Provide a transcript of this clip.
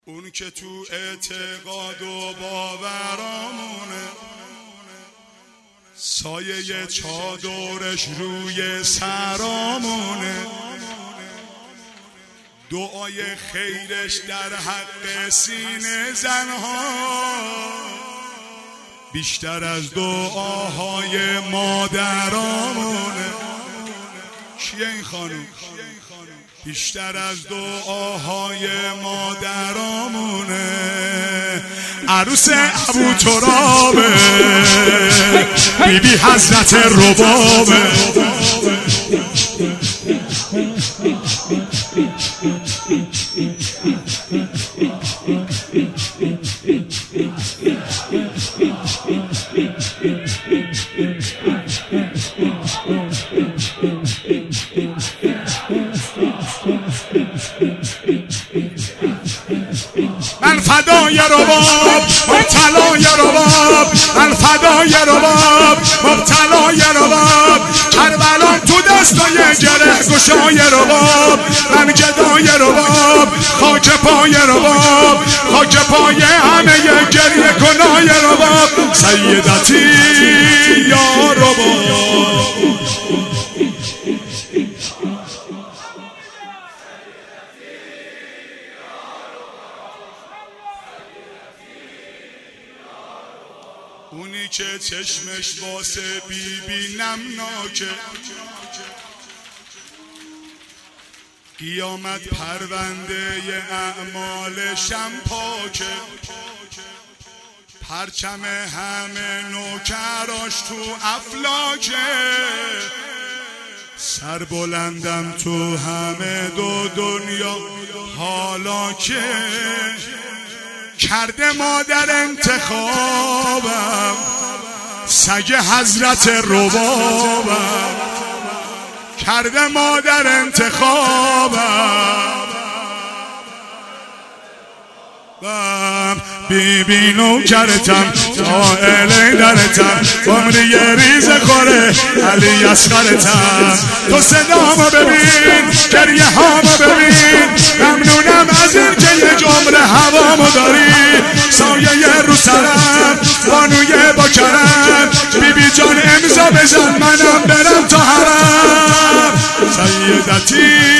اون که تو اعتقاد و باورامونه، سایه چادرش روی سرامونه، دعای خیرش در حق سینه زنها بیشتر از دعاهای مادرامونه. کیه این خانوم؟ بیشتر از دعاهای مادرامونه. عروس ابو ترابه، بیبی حضرت ربابه. من فدای رباب مبتلای رباب، من فدای رباب مبتلای رباب، کربلا تو دستای گره گشای رباب، من گدای رباب خاک پای رباب، خاک پای همه گریه کنای رباب. سیدتی یا رباب، اونی که چشمش واسه بیبی نمناکه، قیامت پرونده اعمالشم پاکه، پرچم همه نوکراش تو افلاکه، سر بلندم تو همه دو دنیا حالا که کرده مادر انتخابم، سگ حضرت ربابم، کرده مادر انتخابم. بیبی نوکرتم قائل درتم، عمری یه ریز خوره علی اصغرتم. تو صدامو ببین گریه هامو ببین، ممنونم از این که یه جمله هوامو داری. سایه رو سرم بانوی با کرم، بیبی جان امضا بزن منم برم تا حرم. سیدتی